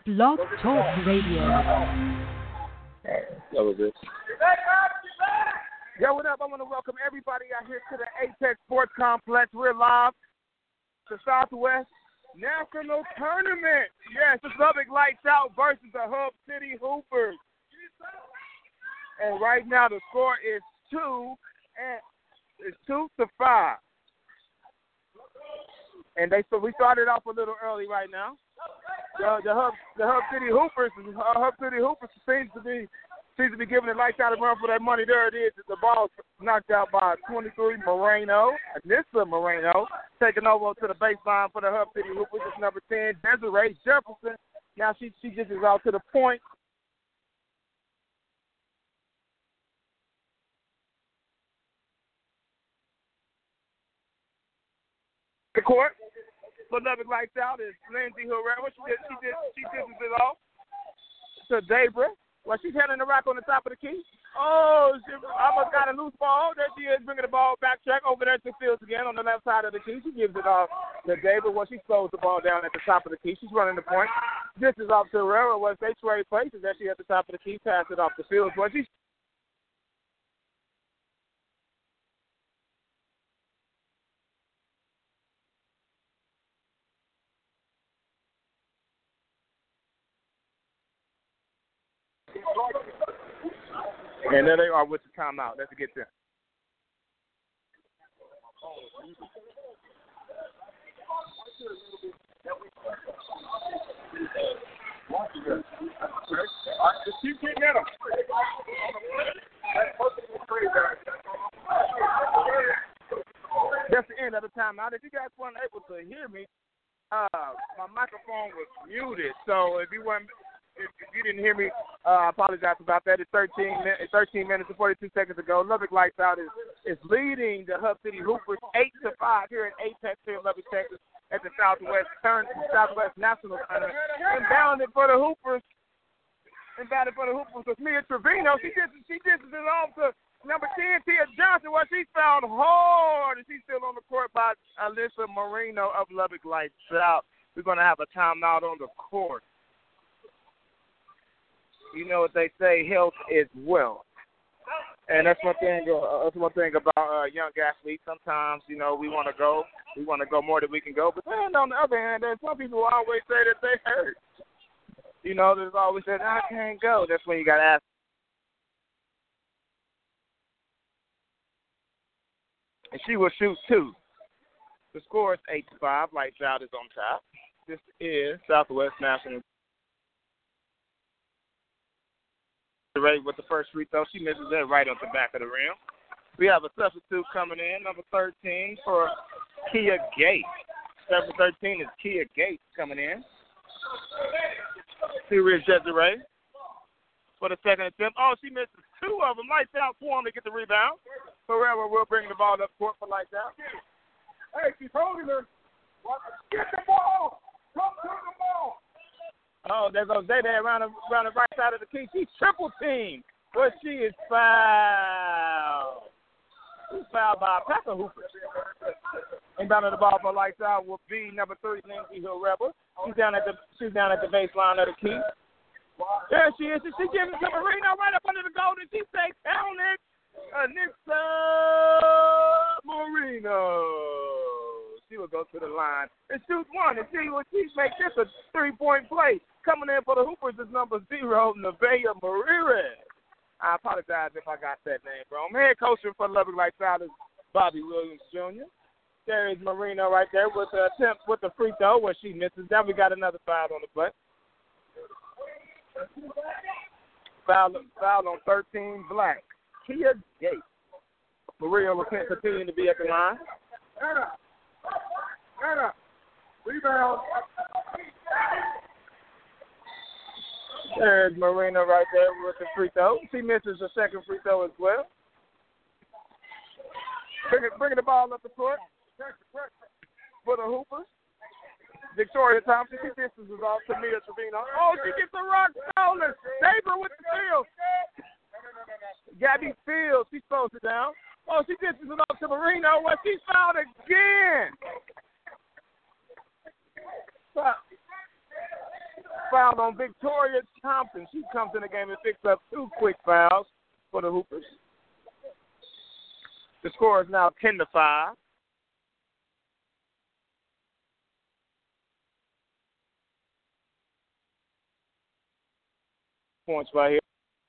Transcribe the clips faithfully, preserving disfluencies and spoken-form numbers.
Blog Talk Radio. That was it. Yo, what up? I want to welcome everybody out here to the Apex Sports Complex. We're live. The Southwest National Tournament. Yes, it's Lubbock Lights Out versus the Hub City Hoopers. And right now the score is two and it's two to five. And they so we started off a little early right now. The, the Hub the Hub City Hoopers uh, Hub City Hoopers seems to be seems to be giving the lights out a run for that money. There it is. The ball knocked out by twenty-three Moreno. Anissa Moreno taking over to the baseline for the Hub City Hoopers. It's number ten, Desiree Jefferson. Now she she just is out to the point. The court for Lubbock Lights Out is Lindsay Herrera. She did she did she did it off to Debra. Well, she's handing the rock on the top of the key. Oh, she almost got a loose ball. There she is, bringing the ball back check over there to Fields again on the left side of the key. She gives it off to Debra. Well, she slows the ball down at the top of the key. She's running the point. This is off to Herrera. Well, they trade places. There she at the top of the key. Pass it off to Fields. Well, she's and there they are with the timeout. Let's get them. You can't get them. That's the end of the timeout. If you guys weren't able to hear me, uh, my microphone was muted. So if you weren't If you didn't hear me, uh, I apologize about that. It's thirteen, thirteen minutes and forty-two seconds ago. Lubbock Lights Out is, is leading the Hub City Hoopers eight to five here in Apex here in Lubbock, Texas, at the Southwest Turn, Southwest National Tournament. Inbounded for the Hoopers. Inbounded for the Hoopers with Mia Trevino. She just she just is on to number ten, Tia Johnson. Well, she's fouled hard, and she's still on the court by Alyssa Marino of Lubbock Lights Out. We're going to have a timeout on the court. You know what they say, health is wealth. And that's one thing, uh, that's one thing about uh, young athletes. Sometimes, you know, we want to go. We want to go more than we can go. But then on the other hand, there's some people who always say that they hurt. You know, there's always that, I can't go. That's when you got to ask. And she will shoot two. The score is eight to five. Lights Out is on top. This is Southwest National. With the first free throw, she misses it right off the back of the rim. We have a substitute coming in, number thirteen for Kia Gates. Number thirteen is Kia Gates coming in. Serious Desiree for the second attempt. Oh, she misses two of them. Lights Out for him to get the rebound. Herrera will bring the ball up court for Lights Out. Hey, she's holding her. Get the ball. Come to the ball. Oh, there goes Zayda around the, around the right side of the key. She's triple teamed, but she is fouled. She's fouled by Packer Hooper. Inbound of the ball for Lights Out will be number three, Lindsay Herrera. She's down at the she's down at the baseline of the key. There she is. She gives it to Marino right up under the goal, and she says, "Count it, Anissa Marino." She will go to the line and shoot one and see what she makes this a three-point play. Coming in for the Hoopers is number zero, Nevaeh Marires. I apologize if I got that name wrong. Head coach for Lubbock Lights Out is Bobby Williams Junior There is Marino right there with the attempt with the free throw where she misses. Now we got another foul on the play. Foul, foul on thirteen Black. Kia Gates. Maria will continue to be at the line. Anna. Anna. Rebound. There's Marina right there with the free throw. She misses the second free throw as well. Bringing, bringing the ball up the court for the Hoopers. Victoria Thompson, she distances off to Mia Trevino. Oh, she gets the rock stolen. Debra with the steal. Gabby Fields, she slows it down. Oh, she distances off to Marino. Well, she's fouled again. foul on Victoria Thompson. She comes in the game and picks up two quick fouls for the Hoopers. The score is now ten to five. Points right here.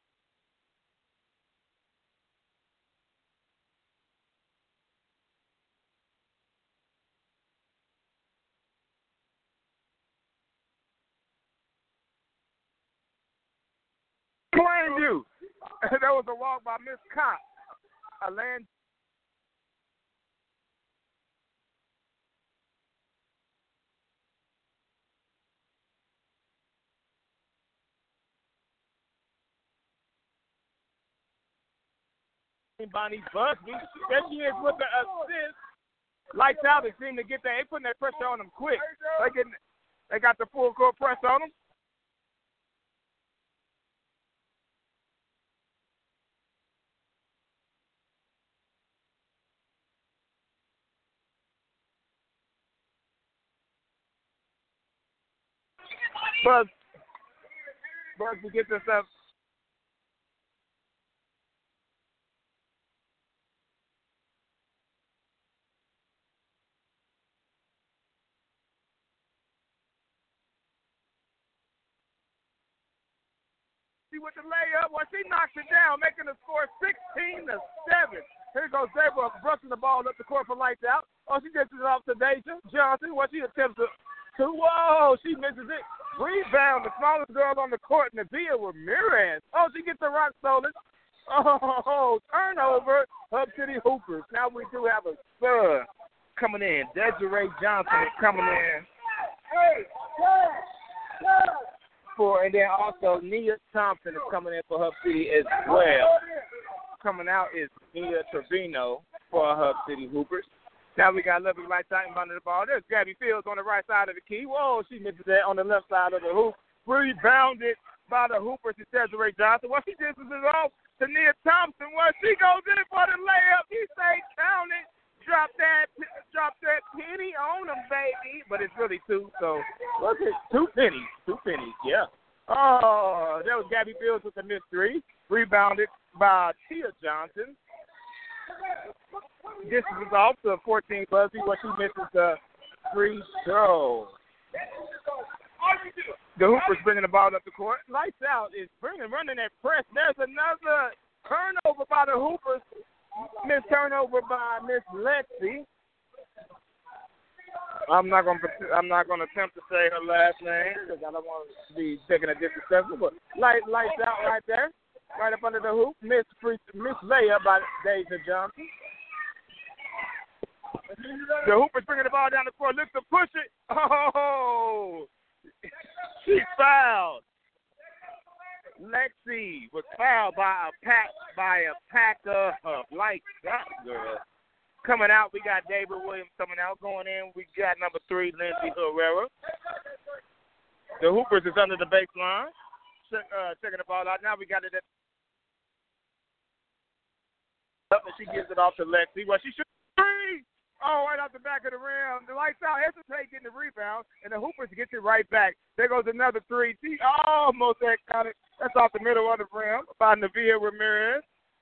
Blame you. That was a walk by Miss Cox. A land. Bonnie Busby. There she is with the assist. Lights out. They seem to get that. They putting that pressure on them quick. They getting, they got the full court press on them. Buzz, Busby gets us up. With the layup, well, she knocks it down, making the score sixteen to seven. Here goes Deborah brushing the ball up the court for lights out. Oh, she gets it off to Deja Johnson. Well, she attempts to, to, whoa, she misses it. Rebound, the smallest girl on the court, Navia Ramirez. Oh, she gets the rock stolen. Oh, turnover, Hub City Hoopers. Now we do have a sub coming in. Desiree Johnson is coming in. Hey, hey, hey. For, and then also Nia Thompson is coming in for Hub City as well. Coming out is Nia Trevino for Hub City Hoopers. Now we got Lovely right side and under the ball. There's Gabby Fields on the right side of the key. Whoa, she misses that on the left side of the hoop. Rebounded by the Hoopers. It's Desiree Johnson. Well, she disses it off to Nia Thompson. Well, she goes in for the layup. He say count it. Drop that, drop that penny on them, baby. But it's really two, so look at two pennies, two pennies, yeah. Oh, that was Gabby Fields with the missed three, rebounded by Tia Johnson. This is off to fourteen Busby, where she misses the free throw. The Hoopers bringing the ball up the court. Lights out is bringing, running that press. There's another turnover by the Hoopers. Miss turnover by Miss Lexi. I'm not gonna. I'm not gonna attempt to say her last name because I don't want to be taking a disrespectful. But light, lights out right there, right up under the hoop. Miss free, Miss layup by Deja Johnson. The Hoopers bringing the ball down the court. Looks to push it. Oh, she fouled. Lexi was fouled by a pack by a pack of like that girl. Coming out, we got David Williams coming out. Going in, we got number three, Lindsay Herrera. The Hoopers is under the baseline, uh, checking the ball out. Now we got it at up, and she gives it off to Lexi. Well, she shoots three. Oh, right off the back of the rim. The lights out. Hesitate getting the rebound, and the Hoopers gets it right back. There goes another three. She almost had counted. That's off the middle of the rim by Navia Ramirez.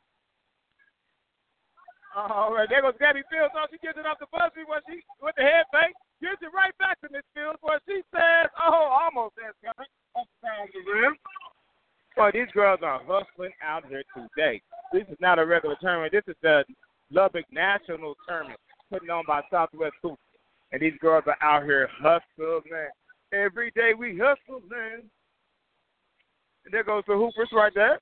All right, there goes Gabby Fields. Oh, she gives it off to Busby when she with the head fake. Gives it right back to Miss Fields where she says, oh, almost has counted. Off the side of the rim. Boy, these girls are hustling out here today. This is not a regular tournament. This is the Lubbock National Tournament putting on by Southwest Hoops. And these girls are out here hustling. Every day we hustle, man. And there goes the Hoopers right there.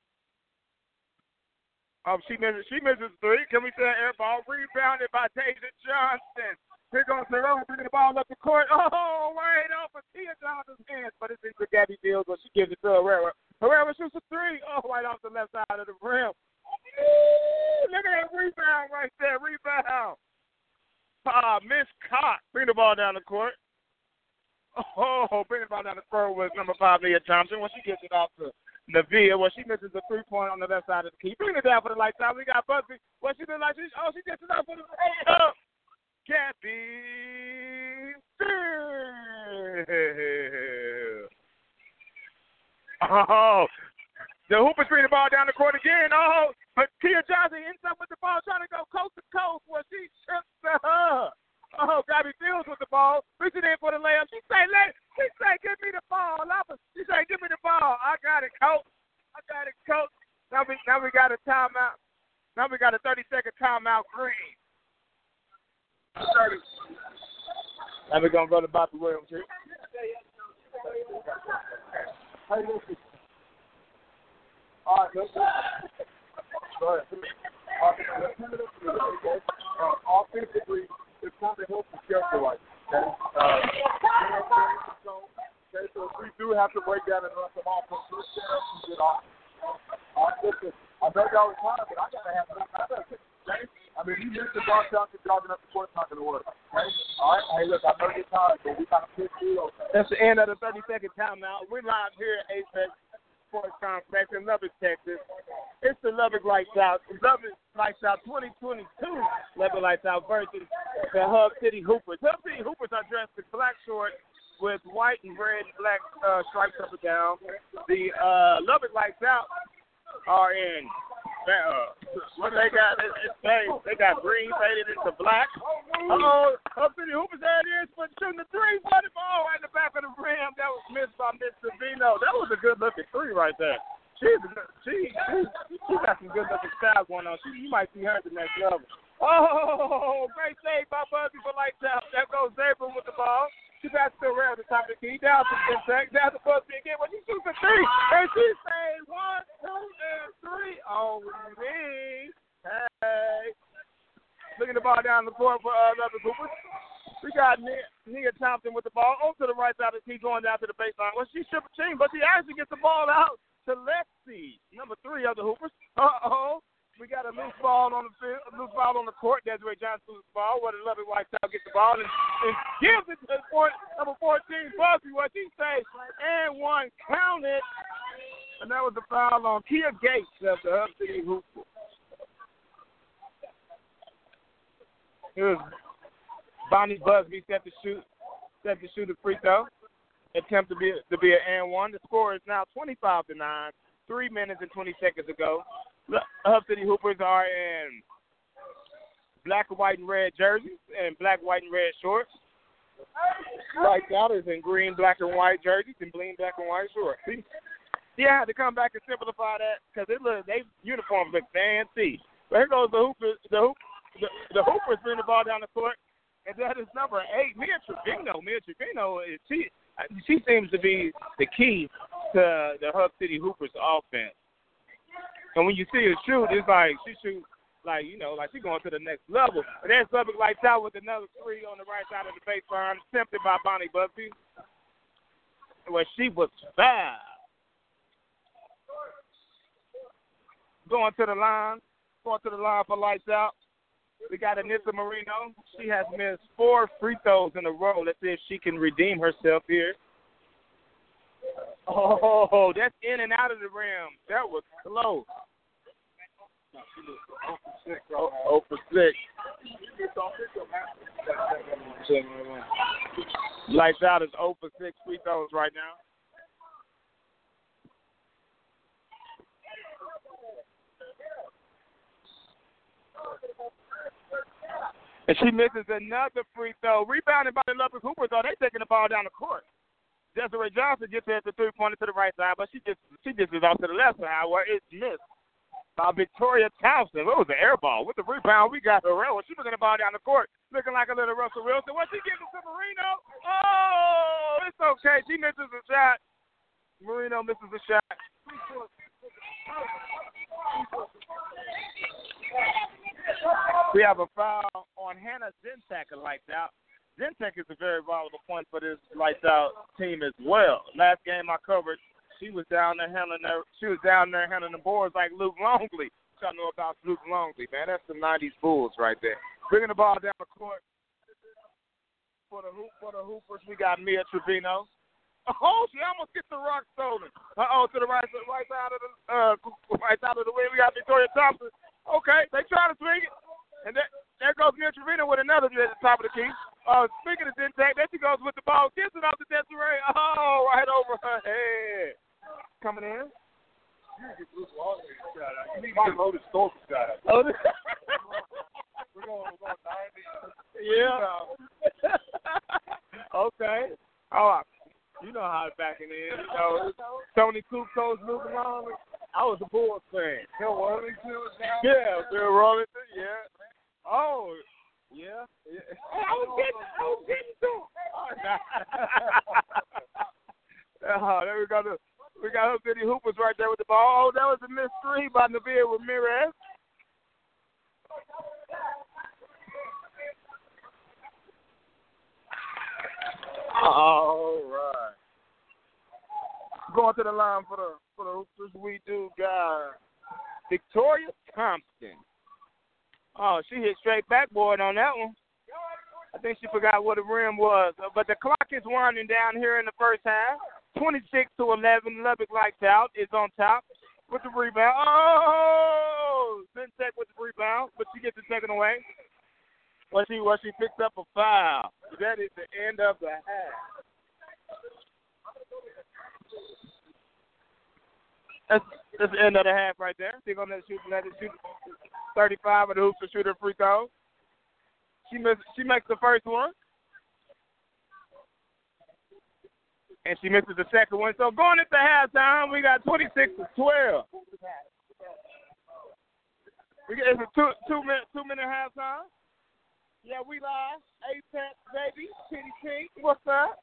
Um, she misses, she misses three. Can we say an air ball? Rebounded by Tasia Johnson. Here goes Herrera bringing the ball up the court. Oh, right off of Tia Johnson's hands, but it's into Gabby Fields, but she gives it to Herrera. Herrera shoots a three. Oh, right off the left side of the rim. Ooh, look at that rebound right there. Rebound. Uh, Miss Cox bring the ball down the court. Oh, bring the ball down the court with number five, Nia Thompson. When she gets it off to Navia, well, she misses a three-point on the left side of the key. Bring it down for the lights out. We got Busby. Well, she did like she, oh, she gets it off for the up. Gabby. Oh, the Hoopers bring the ball down the court again. Oh, but Tia Johnson ends up with the ball trying to go coast to coast where she trips to her. Oh, Gabby Fields with the ball. Reaching in for the layup. She say, let, she say, give me the ball. She say, give me the ball. I got it, coach. I got it, coach. Now we, now we got a timeout. Now we got a thirty-second timeout, Green. thirty. Now we're going to go to Bobby Williams here. Hey, listen. All right, listen. Go ahead. Uh, offensively, it's time to help the schedule right. Okay? Uh, okay, so we do have to break down and run some offense. Get off. All right, listen. I know y'all was trying, but I got to have some. Okay? I mean, you missed the ball shot, you're jogging up the court, it's not going to work. Okay? All right? Hey, look, I know you're tired, but we got to pick you. Okay? That's the end of the thirty-second timeout. We're live here at Apex Sports Complex in Lubbock, Texas. It's the Lubbock Lights Out. Lubbock Lights Out twenty twenty-two. Lubbock Lights Out versus the Hub City Hoopers. Hub City Hoopers are dressed in black shorts with white and red and black uh, stripes up and down. The uh, Lubbock Lights Out are in, uh, what they got? It's, it's, they, they got green faded into black. Uh-oh, Hub City Hoopers, there it is, for shooting the three. What the ball right in the back of the rim. That was missed by Miss Savino. That was a good-looking three right there. She's, she, she, she got some good-looking style going on. She, you might see her at the next level. Oh, great save by Buzzy for Lights Out. There goes Zabra with the ball. She passed it around the top of the key. Down to Vincent. Down to Buzzy again. When she shoots a three, and she says one, two, and three. Oh, me. Hey. Looking the ball down the court for uh, Lubbock Hoopers. We got Nia, Nia Thompson with the ball. On to the right side of the key, going down to the baseline. Well, she's triple team, but she actually gets the ball out to Lexi, number three of the Hoopers. Uh-oh. We got a loose ball on the field, a loose ball on the court. Desiree Johnson loose ball. Where the Lubbock Lights Out gets the ball and, and gives it to point, number fourteen, Buzzy. What she say? And one counted. And that was the foul on Tia Gates of the Hub City Hoopers. It was Bonnie Busby set to shoot, set to shoot a free throw. Attempt to be to be an and one. The score is now twenty-five to nine. Three minutes and twenty seconds ago. The Hub City Hoopers are in black, white, and red jerseys and black, white, and red shorts. Lights Out is in green, black, and white jerseys and green, black, and white shorts. See? Yeah, I had to come back and simplify that because it look they uniforms look fancy. But here goes the Hoopers. The hoop, the, the Hoopers bring the ball down the court, and that is number eight, Mia Trevino. Mia Trevino is she. She seems to be the key to the Hub City Hoopers offense. And when you see her shoot, it's like she shoots like, you know, like she's going to the next level. And then Lubbock Lights Out with another three on the right side of the baseline, attempted by Bonnie Busby, where she was foul. Going to the line, going to the line for Lights Out. We got Anissa Marino. She has missed four free throws in a row. Let's see if she can redeem herself here. Oh, that's in and out of the rim. That was close. Oh for six. Lights Out is oh for six free throws right now. And she misses another free throw. Rebounded by the Lubbock Hoopers, though. They taking the ball down the court. Desiree Johnson gets at the three-pointer to the right side, but she just she just is off to the left side where it's missed by Victoria Townsend. It was an air ball. With the rebound, we got Herrera. She's looking the ball down the court, looking like a little Russell Wilson. What she giving to Marino? Oh, it's okay. She misses a shot. Marino misses a shot. We have a foul on Hannah Zentek of Lights Out. Zentek is a very valuable point for this Lights Out team as well. Last game I covered, she was down there handling her, she was down there handling the boards like Luke Longley. Y'all know about Luke Longley, man. That's the nineties Bulls right there. Bringing the ball down the court for the hoop for the Hoopers. We got Mia Trevino. Oh, she almost gets the rock stolen. Uh oh, to the right, right side of the uh, right side of the way. We got Victoria Thompson. Okay, they try to swing it, and there, there goes Mia Trevino with another at the top of the key. Uh, speaking of Zentek, there she goes with the ball, gives it off to Desiree. Oh, right over her head. coming in. You need to get Bruce Wallace a shout out. You need to get Lotus Stoltz a shout out. Oh, We're going, we're going ninety. Yeah. Okay. Oh, you know how it's backing in. You know, Tony Kukoc moving on. I was a Bulls fan. Bill Wellington was down. Yeah, Bill Wellington. Yeah. Oh, yeah. yeah. I was getting, I was getting to him. Oh, there we go. To, we got Hub City Hoopers right there with the ball. Oh, that was a missed three by Naveer Ramirez. All right. Going to the line for the for the Hoopers, we do got Victoria Thompson. Oh, she hit straight backboard on that one. I think she forgot what the rim was. Uh, but the clock is winding down here in the first half. twenty-six to eleven. Lubbock Lights Out is on top with the rebound. Oh, Centec with the rebound, but she gets it taken away. Well, she, well, she picks up a foul. That is the end of the half. That's, that's the end of the half right there. They're going to shoot, let it shoot thirty-five of the hoops to shoot her free throw. She, miss, she makes the first one. And she misses the second one. So going into halftime, we got twenty-six to twelve. We get, it's a two, two, minute, two minute halftime. Yeah, we live. Apex, baby. Kitty Pink. What's up?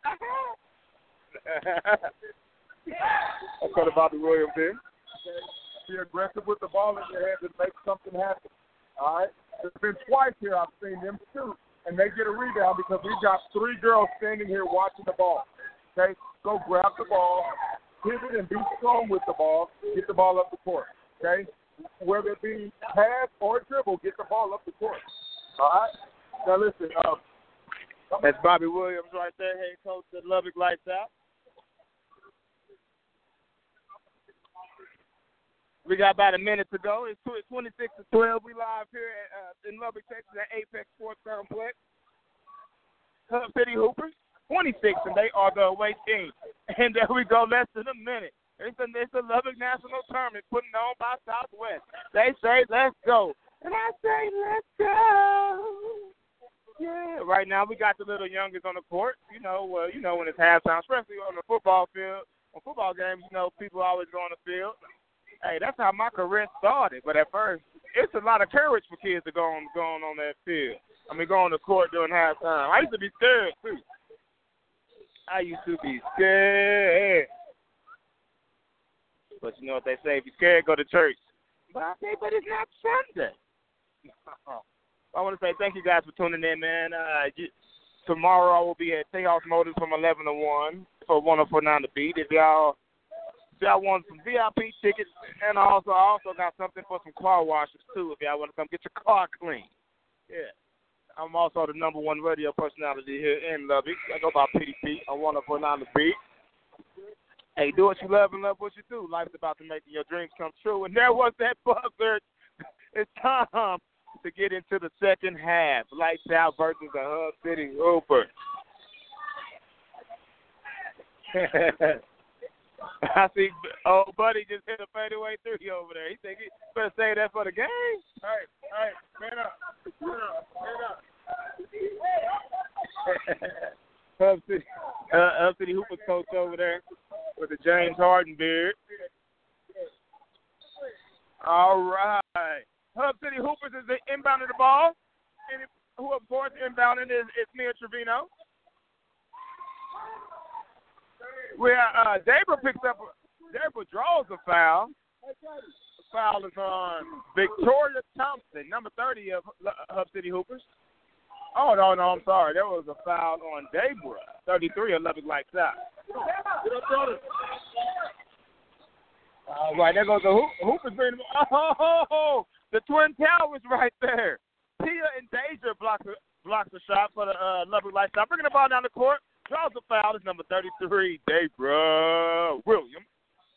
That's what Bobby Williams did. Be aggressive with the ball in your hand and make something happen. All right? There's been twice here I've seen them shoot, and they get a rebound because we've got three girls standing here watching the ball. Okay? Go grab the ball, pivot, and be strong with the ball. Get the ball up the court. Okay? Whether it be pass or dribble, get the ball up the court. All right? Now, listen. Um, That's Bobby Williams right there, head coach at Lubbock Lights Out. We got about a minute to go. It's twenty-six to twelve. We live here at, uh, in Lubbock, Texas at Apex Sports Complex. Hub City Hoopers, twenty-six, and they are the away team. And there we go, less than a minute. It's the, it's the Lubbock National Tournament putting on by Southwest. They say, let's go. And I say, let's go. Yeah, right now we got the little youngest on the court. You know, uh, you know when it's halftime, especially on the football field. On football games, you know, people always go on the field. Hey, that's how my career started. But at first, it's a lot of courage for kids to go on going on that field. I mean, go on the court during halftime. I used to be scared, too. I used to be scared. But you know what they say, if you're scared, go to church. But I say, but it's not Sunday. I want to say thank you guys for tuning in, man. Uh, you, tomorrow I will be at Tejas Motors from eleven to one for one oh four point nine The Beat. If y'all... Y'all want some V I P tickets, and also I also got something for some car washes, too, if y'all want to come get your car clean. Yeah. I'm also the number one radio personality here in Lubbock. I go by P D P on one oh four point nine The Beat. Hey, do what you love and love what you do. Life's about to make your dreams come true. And there was that buzzer. It's time to get into the second half. Lights Out versus the Hub City Hoopers. I see old buddy just hit a fadeaway three over there. He think he better say that for the game. Hey, hey, man up. Man up. Man up. Hub City, uh, Hub City Hoopers coach over there with the James Harden beard. All right. Hub City Hoopers is the inbound of the ball. And who, of course, inbounding is, is Mia Trevino. Where uh, Debra picks up, Debra draws a foul. The foul is on Victoria Thompson, number thirty of Hub City Hoopers. Oh, no, no, I'm sorry. There was a foul on Debra, thirty-three of Lubbock Lights Out. All right, there goes the hoop, Hoopers. Bring oh, the Twin Towers right there. Tia and Deja blocks the, blocks the shot for the uh, Lubbock Lights Out. Bringing the ball down the court. Draws a foul is number thirty-three, Debra Williams.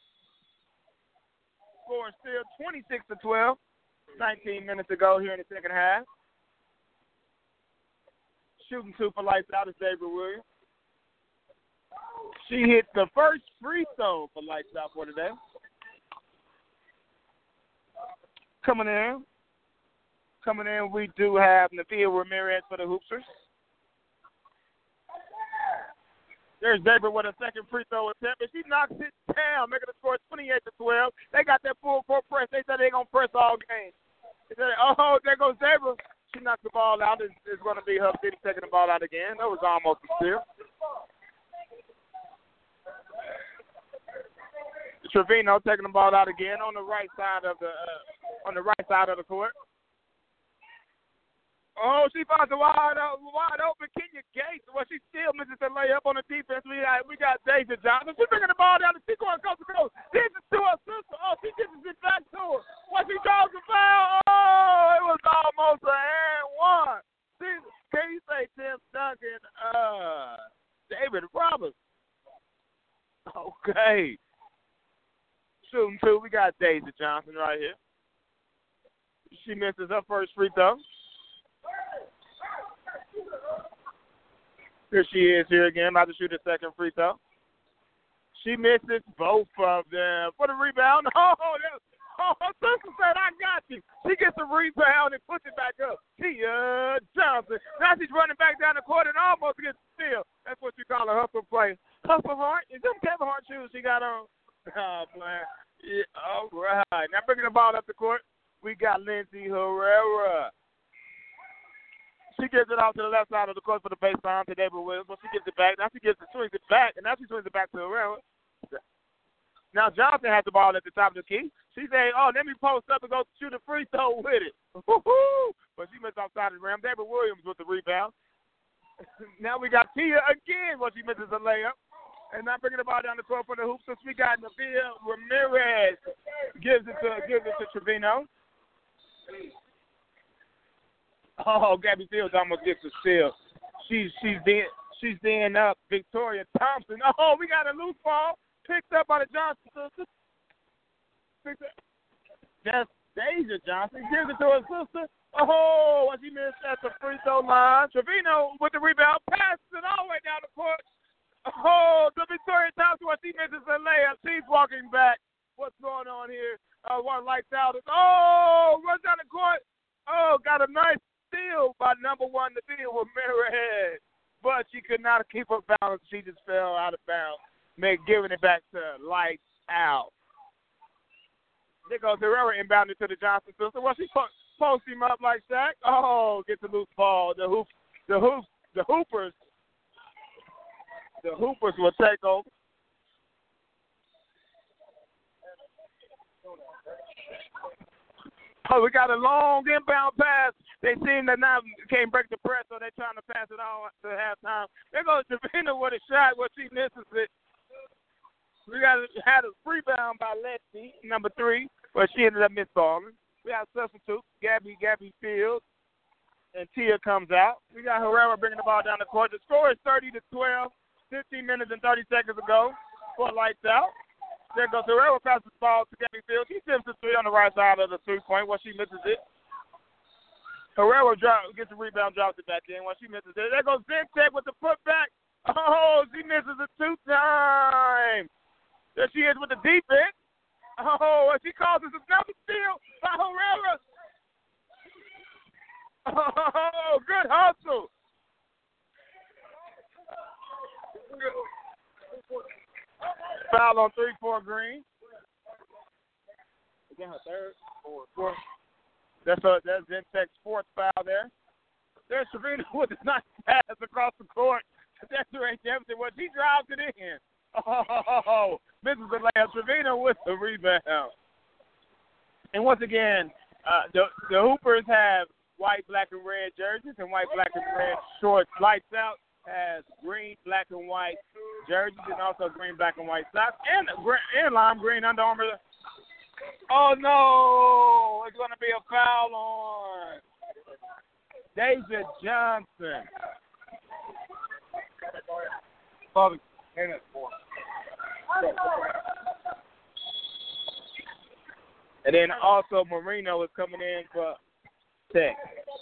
Score is still twenty-six to twelve. nineteen minutes to go here in the second half. Shooting two for Lights Out is Debra Williams. She hit the first free throw for Lights Out for today. Coming in. Coming in, we do have Nathia Ramirez for the Hoopsters. There's Xavier with a second free throw attempt, and she knocks it down, making the score twenty-eight to twelve. They got that full court press. They said they're going to press all game. They said, oh, there goes Xavier. She knocked the ball out. It's, it's going to be Hub City taking the ball out again. That was almost a steal. Trevino taking the ball out again on the right side of the uh, on the right side of the court. Oh, she finds a wide, uh, wide open Kenya Gates. Well, she still misses the layup on the defense. We got, we got Deja Johnson. She's bringing the ball down. She's going coast to coast. This is to her sister. Oh, she gets it back to her. Well, she draws the foul. Oh, it was almost a and one. See, can you say Tim Duncan? Uh, David Roberts. Okay. Shooting two. We got Deja Johnson right here. She misses her first free throw. Here she is here again, about to shoot a second free throw. She misses both of them. For the rebound, oh, oh her sister said, I got you. She gets the rebound and puts it back up. Tia Johnson. Now she's running back down the court and almost gets the steal. That's what you call a hustle play. Hustle Hart? Is them Kevin Hart shoes she got on? Oh, man. Yeah, all right. Now bringing the ball up the court, we got Lindsay Herrera. She gives it out to the left side of the court for the baseline to David Williams. But she gives it back. Now she gives it, swings it back, and now she swings it back to Herrera. Now Johnson has the ball at the top of the key. She said, oh, let me post up and go shoot a free throw with it. Woo-hoo! But she missed outside the rim. David Williams with the rebound. Now we got Tia again, but she misses a layup. And now bringing the ball down the court for the hoops. So we got Nathia Ramirez. Gives it to, gives it to Trevino. Oh, Gabby Fields almost gets a steal. She's she's then she's then up Victoria Thompson. Oh, we got a loose ball picked up by the Johnson sisters. That's Deja Johnson gives it to her sister. Oh, she missed at the free throw line. Trevino with the rebound, passes it all the way down the court. Oh, the Victoria Thompson when she misses a layup. She's walking back. What's going on here? Uh, one lights out. Oh, runs down the court. Oh, got a nice steal by number one, Nathia Ramirez, but she could not keep her balance. She just fell out of bounds, make giving it back to Lights Out. There goes Herrera inbounded to the Johnson sister. Well, she po- posts him up like that. Oh, gets a loose ball. The hoop, the hoop, the Hoopers, the Hoopers will take over. Oh, we got a long inbound pass. They seem to now can't break the press, so they're trying to pass it on to halftime. There goes Davina with a shot, but she misses it. We got had a rebound by Lexi, number three, but she ended up missballing. We have substitute, Gabby, Gabby Fields, and Tia comes out. We got Herrera bringing the ball down the court. The score is thirty to twelve, fifteen minutes and thirty seconds ago for Lights Out. There goes Herrera, passes the ball to Gabby Fields. She tips the three on the right side of the three-point while she misses it. Herrera drop, gets the rebound, drops it back in while she misses it. There goes Zentek with the putback. Oh, she misses it two times. There she is with the defense. Oh, and she causes another steal by Herrera. Oh, good hustle. Foul on three for Green. Again, her third, fourth, fourth. That's a, that's Zentek's fourth foul there. There's Serena with a nice pass across the court. That's Desiree Jefferson. Well, she drives it in. Oh, misses the layup. Trevino with the rebound. And once again, uh, the, the Hoopers have white, black, and red jerseys and white, black, and red shorts. Lights Out has green, black, and white jerseys and also green, black, and white socks and, and lime green Under Armour. Oh, no. It's going to be a foul on Deja Johnson. Father, hand it for And then also Marino is coming in for Tech.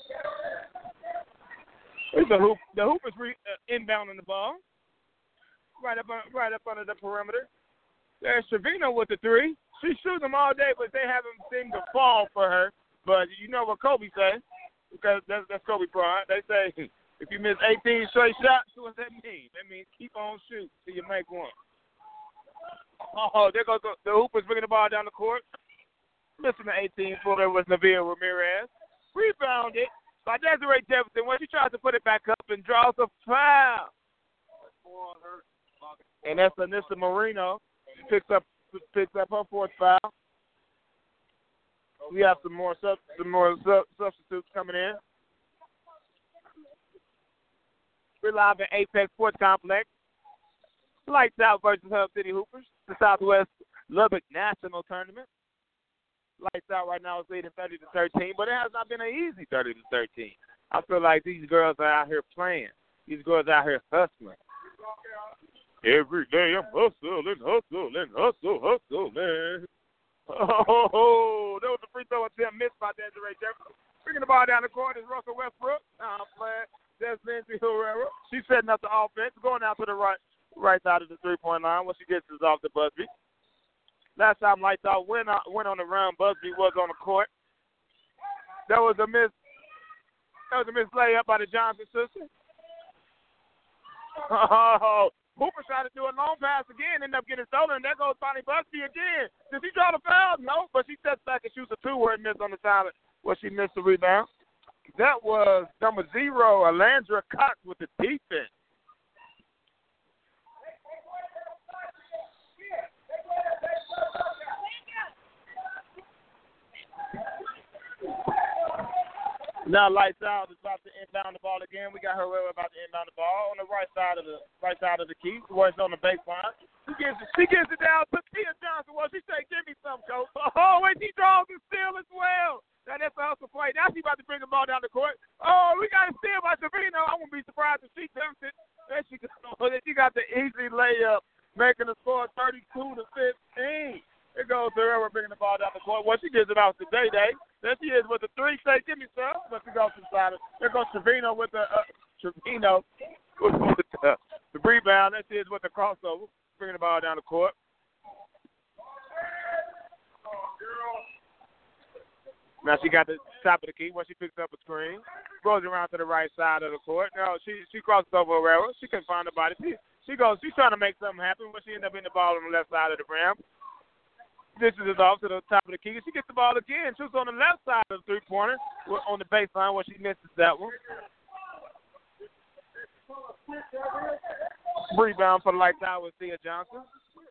The, hoop, the Hoopers re, uh, inbounding the ball. right up, right up under the perimeter. There's Trevino with the three. She shoots them all day, but they haven't seemed to fall for her. But you know what Kobe says, because that's, that's Kobe Bryant. They say, if you miss eighteen straight shots, what does that mean? That means keep on shooting till you make one. Oh, there goes the, the Hoopers bringing the ball down the court. Missing the eighteen footer was Navier Ramirez. Rebounded by Desiree Jefferson when she tries to put it back up and draws a foul. And that's Anissa Marino. She picks up picks up her fourth foul. We have some more sub, some more sub, substitutes coming in. We're live at Apex Sports Complex. Lights out versus Hub City Hoopers, the Southwest Lubbock National Tournament. Lights out right now is leading thirty to thirteen, but it has not been an easy thirty to thirteen. I feel like these girls are out here playing. These girls are out here hustling. Every day I'm hustling, hustling, hustle, hustle, man. Oh, there was a free throw attempt missed by Desiree Jefferson. Bringing the ball down the court is Russell Westbrook. I'm playing. There's Lindsay Herrera. She's setting up the offense, going out to the right, right side of the three-point line. What she gets is off the Busby. Last time Lights Out went, out, went on the run, Busby was on the court. There was a miss. That was a miss layup by the Johnson sisters. Oh, Hooper tried to do a long pass again, ended up getting stolen, and there goes Bonnie Busby again. Did she draw the foul? No, but she steps back and shoots a two where it missed on the side where she missed the rebound. That was number zero, Alandra Cox with the defense. Now Lights Out is about to inbound the ball again. We got Herrera about to inbound the ball on the right side of the right side of the key, where it's on the baseline. She gives it, she gives it down to Tia Johnson. Well, she say, "Give me some, coach." Oh, and she draws the steal as well. Now that's a hustle play. Now she's about to bring the ball down the court. Oh, we got a steal by Trevino. I wouldn't be surprised if she dumps it. Then she she got the easy layup, making the score thirty-two to fifteen. Here goes Herrera bringing the ball down the court. Well, she gives it out to Day Day. There she is with the three. Say, "Give me some." But she goes inside it. There goes Trevino with the uh, Trevino with the, uh, the rebound. There she is with the crossover, bringing the ball down the court. Now she got the top of the key when she picks up a screen. Goes around to the right side of the court. Now she she crosses over Herrera. She couldn't find nobody. She, she goes, she's trying to make something happen, but she ends up hitting the ball on the left side of the rim. Dishes it off to the top of the key. She gets the ball again. Shoots on the left side of the three-pointer on the baseline where she misses that one. Rebound for the Lights Out with Tia Johnson.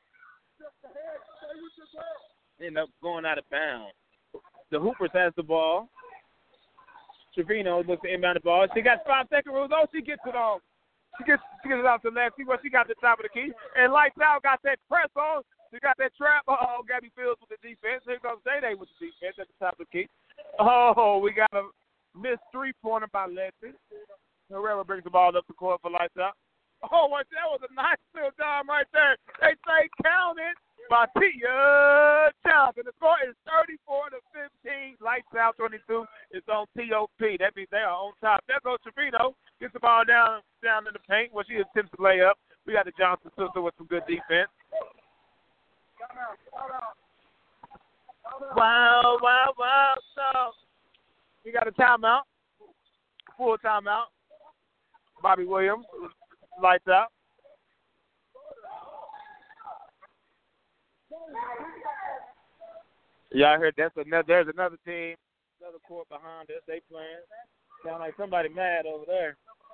End up going out of bounds. The Hoopers has the ball. Trevino looks to inbound the ball. She got five-second rules. Oh, she gets it off. She gets, she gets it out to the left. See where she got the top of the key. And Lights Out got that press on. She got that trap. Oh, Gabby Fields with the defense. Here goes Day-Day with the defense at the top of the key. Oh, we got a missed three-pointer by Lexi. Herrera brings the ball up the court for Lights Out. Oh, that was a nice little dime right there. They say count it by Tia Johnson. The score is thirty-four to fifteen. Lights Out twenty-two. It's on T O P. That means they are on top. There goes Trevino. Gets the ball down down in the paint where she attempts to lay up. We got the Johnson sister with some good defense. Wow, wow, wow. So we got a timeout. Full timeout. Bobby Williams, Lights Out. Y'all heard that's another there's another team, another court behind us. They playing. Sound like somebody mad over there.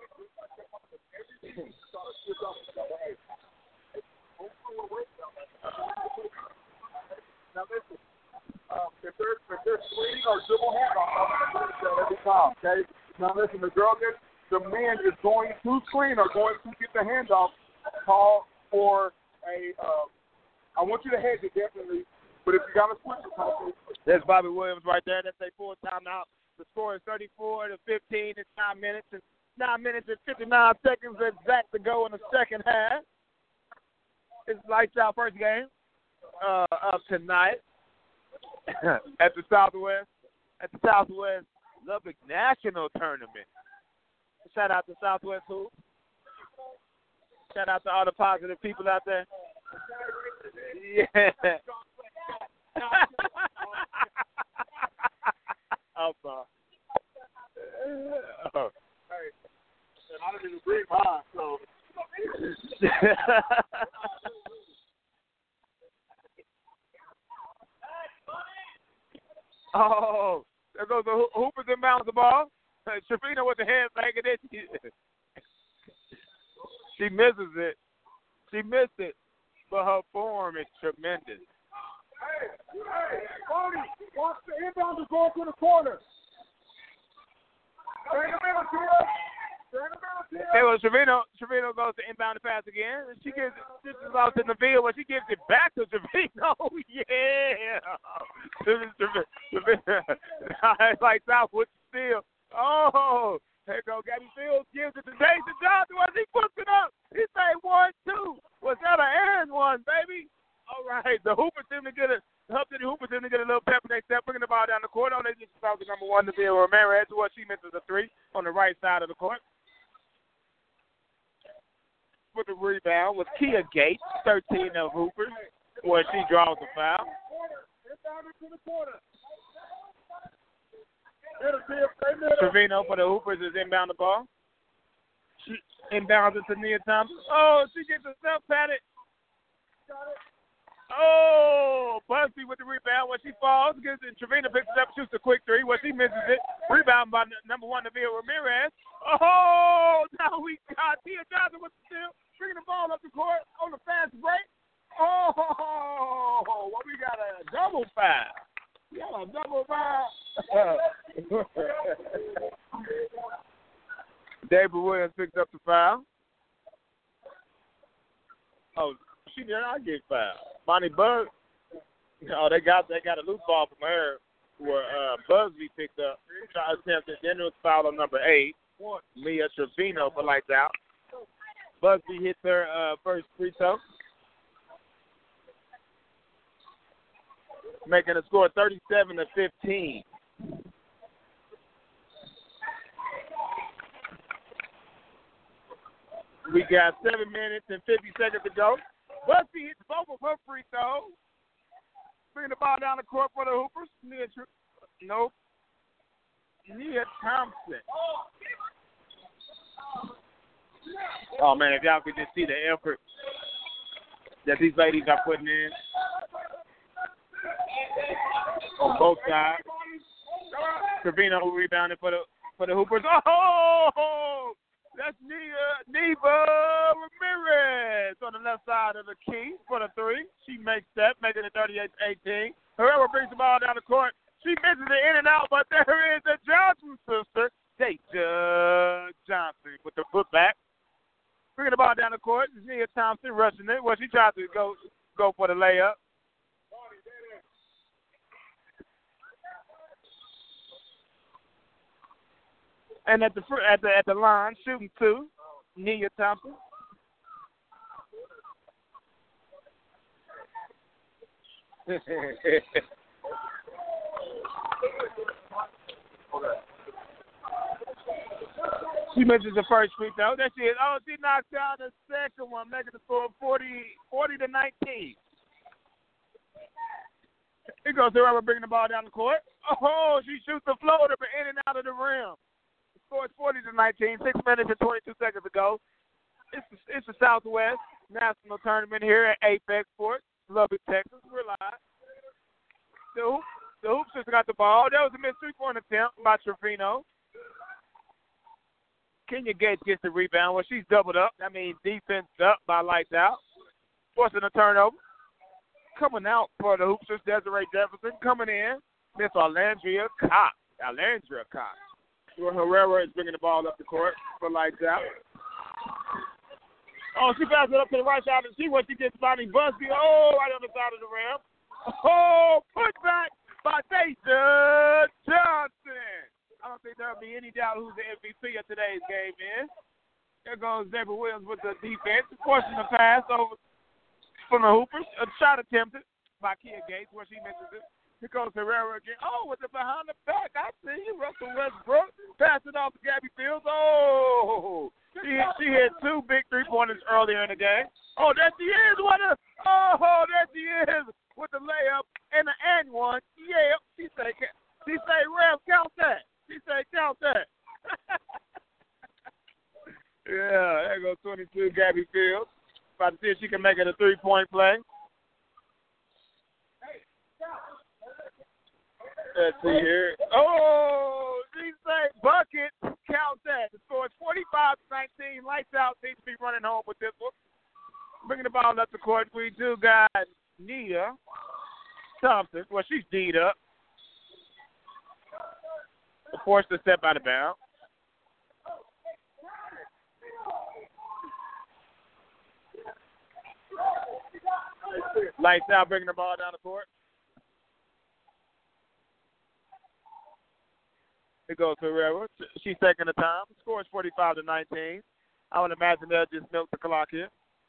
Now listen, um, if there's if there's screen or dribble handoff, every time. Okay. Now listen, the girl gets the man is going to screen or going to get the handoff. Call for a. Uh, I want you to hedge it definitely, but if you got to switch it, call for. There's Bobby Williams right there. That's a full timeout. The score is thirty-four to fifteen. It's nine minutes and nine minutes and fifty-nine seconds exact to go in the second half. It's Lights Out first game. Uh, of tonight at the Southwest at the Southwest Lubbock National Tournament. Shout out to Southwest Hoop. Shout out to all the positive people out there. Yeah. I'm sorry. Oh. Hey, and I didn't even bring mine, so. Oh, there goes the Hoopers inbounds the ball. Trevino with the head fake, and then she, she misses it. She missed it, but her form is tremendous. Hey, hey, Cody, watch the inbound is going to the corner. Turn the middle, Tia. Turn the middle, Tia. Hey, well, Trevino, Trevino goes to inbound the pass again. And she gives it, this is off to Nabil, but she gives it back to Trevino. Yeah. Trevino. It's like Southwood Steel. Oh, here go Gabby Fields, gives it to Jason Johnson as he puts it up. He say one, two. Was that an and one, baby? All right, the Hoopers seem to get a help the Hoopers seem to get a little pep in their step, bringing the ball down the court. On they just about the number one to be Ramirez, who she misses a three on the right side of the court. With the rebound was Kia Gates, thirteen of Hoopers, where she draws the foul. Trevino for the Hoopers is inbound the ball. She inbounds it to Nia Thompson. Oh, she gets herself patted. Oh, Busby with the rebound. When she falls, gets it. Trevino picks it up, shoots a quick three. When she misses it, rebound by number one, Nabil Ramirez. Oh, now we got Tia Johnson with the steal, bringing the ball up the court on the fast break. Oh, well, we got a double foul. We got a double foul. David Williams picks up the foul. Oh, she did not get fouled. Bonnie Buzz. Oh, they got they got a loose ball from her where uh, Busby picked up. Try to attempt it. Then it was foul on number eight. Mia Trevino for lights out. Busby hits her uh, first free throw, making the score thirty-seven to fifteen. We got seven minutes and fifty seconds to go. Busby hits both of her free throws. Bring the ball down the court for the Hoopers. Nia, nope. Nia Thompson. Oh, man, if y'all could just see the effort that these ladies are putting in on both sides. Trevino rebounded for the for the Hoopers. Oh, that's Nia Neva Ramirez on the left side of the key for the three. She makes that, making it thirty-eight to eighteen. Whoever brings the ball down the court, she misses it in and out, but there is the Johnson sister, Deja Johnson, with the putback. Bringing the ball down the court, Nia Thompson rushing it. Well, she tried to go go for the layup. And at the at the at the line, shooting two, Nia Thompson. She misses the first free throw. There she is. Oh, she knocks down the second one, making the score forty, forty to nineteen. Here goes whoever bringing the ball down the court. Oh, she shoots the floater, but in and out of the rim. The score is forty to nineteen. Six minutes and twenty-two seconds to go. It's the, it's the Southwest National Tournament here at Apex Sports, Lubbock, Texas. We're live. The hoop, the hoop sister got the ball. That was a missed three-point attempt by Trevino. Kenya Gates gets the rebound. Well, she's doubled up. That means defense up by lights out. Forcing a turnover. Coming out for the hoopsters, Desiree Jefferson. Coming in, Miss Alandria Cox. Alandria Cox. Where Herrera is bringing the ball up the court for lights out. Oh, she passes it up to the right side and see what she gets. Bonnie Busby. Oh, right on the side of the rim. Oh, put back by Deja Johnson. I don't think there'll be any doubt who's the M V P of today's game is. There goes Deborah Williams with the defense, forcing the pass over from the Hoopers. A shot attempted by Kia Gates where she misses it. Here goes Herrera again. Oh, with the behind the back. I see you, Russell Westbrook. Pass it off to Gabby Fields. Oh, she hit, she hit two big three-pointers earlier in the game. Oh, there she is. What a, oh, there she is with the layup and the and one. Yeah, she say, she say, Rev, count that. She say, count that. Yeah, there goes twenty-two, Gabby Fields. About to see if she can make it a three-point play. Let's see here. Oh, she say bucket. Count that. The score is forty-five to nineteen. Lights out. Seems to be running home with this one. Bringing the ball up the court. We do got Nia Thompson. Well, she's D'd up. Forced to step out of bounds. Lights out, bringing the ball down the court. It goes to Herrera. She's taking the time. The score is forty-five to nineteen. I would imagine they'll just milk the clock here.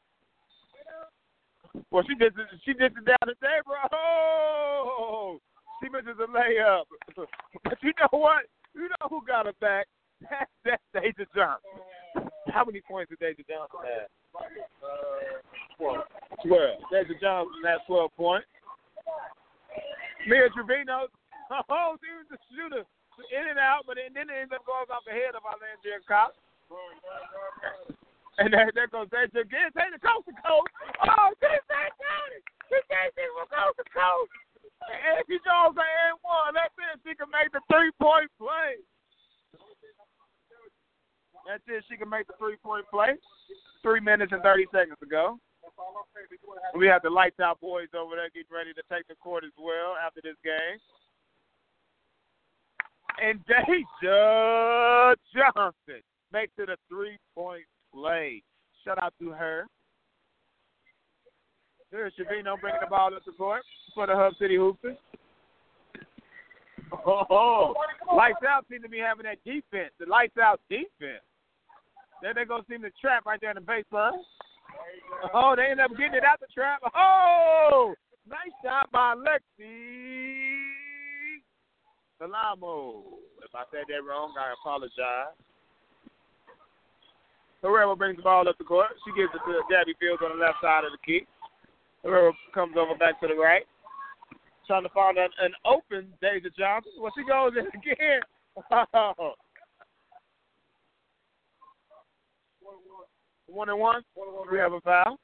Well, she did she did it down the table. Oh, she misses a layup. But you know what? You know who got her back? That's, that's Deja Johnson. How many points did Deja Johnson have? Uh, twelve. twelve. Deja Johnson has twelve points. Mia Trevino, oh, she was the shooter. In and out, but then it ends up going off the head of Alandria Cox. And there, there goes Deja again. Take the coast to coast. Oh, she said it. She said she will coast to coast. And she Jones and one. That's it. She can make the three-point play. That's it. She can make the three-point play. Three minutes and thirty seconds to go. We have the lights out boys over there getting ready to take the court as well after this game. And Deja Johnson makes it a three-point play. Shout out to her. There's Shavino bringing the ball up the court for the Hub City Hoopers. Oh, lights out seem to be having that defense. The lights out defense. Then they're going to seem to trap right there in the baseline. Oh, they end up getting it out the trap. Oh, nice shot by Lexi Salamo. If I said that wrong, I apologize. Herrera brings the ball up the court. She gives it to Gabby Fields on the left side of the key. Herrera comes over back to the right. Trying to find an, an open Deja Johnson. Well, she goes in again. Oh. One and one. We have a foul.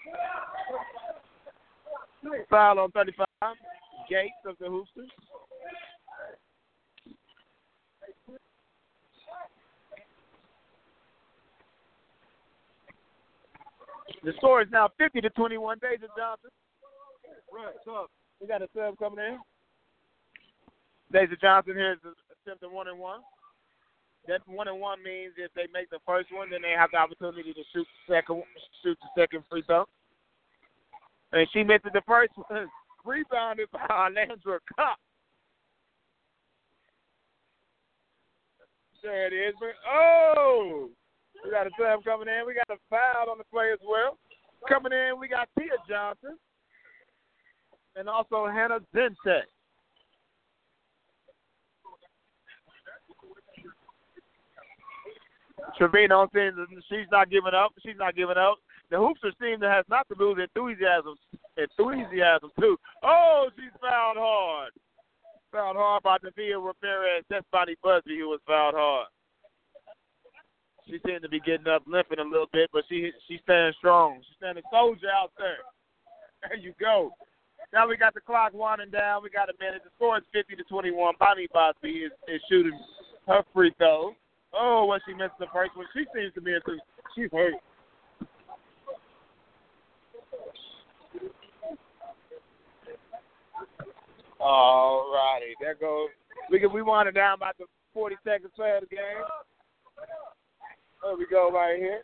Foul on thirty-five. Gates of the Hoopsters. The score is now fifty to twenty-one. Deja Johnson. Right, sub. We got a sub coming in. Deja Johnson here is attempting one and one. That one and one means if they make the first one, then they have the opportunity to shoot the second, shoot the second free throw. And she missed the first one, rebounded by Alandra Cox. There it is. Oh, we got a sub coming in. We got a foul on the play as well. Coming in, we got Tia Johnson and also Hannah Zente. Trevino seems she's not giving up. She's not giving up. The Hoopsters seem to have not to lose enthusiasm. Enthusiasm too. Oh, she's fouled hard. Fouled hard by Davia Ramirez. That's Bonnie Busby who was fouled hard. She seemed to be getting up, limping a little bit, but she she's standing strong. She's standing soldier out there. There you go. Now we got the clock winding down. We got a minute. The score is fifty to twenty-one. Bonnie Busby is, is shooting her free throw. Oh, well, she missed the first one. She seems to be a she's hurt. All righty. There goes. We can we wind it down about the forty seconds play of the game. There we go right here.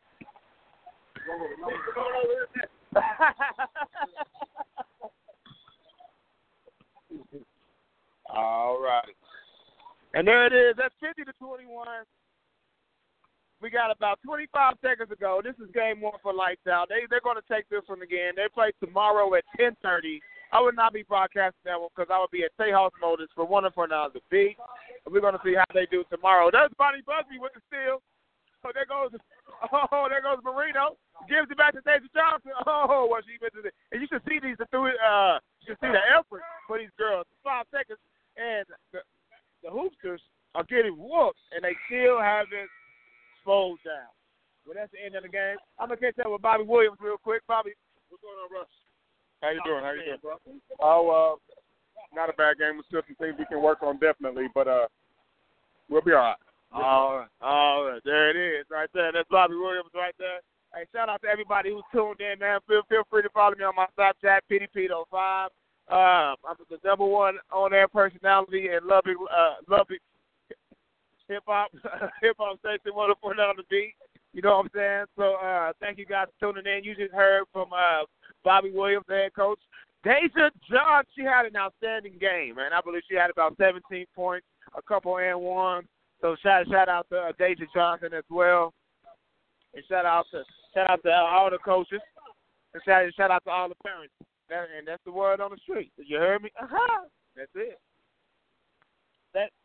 All righty. And there it is. That's fifty to twenty-one. We got about twenty-five seconds to go. This is game one for Lights Out. They, they're going to take this one again. They play tomorrow at ten thirty I would not be broadcasting that one because I would be at Tejas Motors for one and for another beat. And we're going to see how they do tomorrow. That's Bonnie Busby with the steal. Oh, there goes, oh, there goes Marino. Gives it back to Daisy Johnson. Oh, what she misses it. And you should see these, uh, you should see the effort for these girls. Five seconds, and the, the hoopsters are getting whooped, and they still haven't slowed down. Well, that's the end of the game. I'm going to catch up with Bobby Williams real quick. Bobby, what's going on, Russ? How you doing? How you doing, bro? Oh, uh, not a bad game. There's still some things we can work on, definitely, but uh, we'll be all right. All right. All right. There it is right there. That's Bobby Williams right there. Hey, shout out to everybody who's tuned in, man. Feel feel free to follow me on my Snapchat, P D P oh five. Uh, I'm the number one on-air personality and loving, uh, loving hip-hop, hip-hop station, one oh four down the beat. You know what I'm saying? So uh, thank you guys for tuning in. You just heard from uh, Bobby Williams, the head coach. Deja John, she had an outstanding game, man. I believe she had about seventeen points, a couple and ones. So shout shout out to uh, Deja Johnson as well, and shout out to shout out to all the coaches, and shout shout out to all the parents. That, and that's the word on the street. You heard me? Uh-huh. That's it. That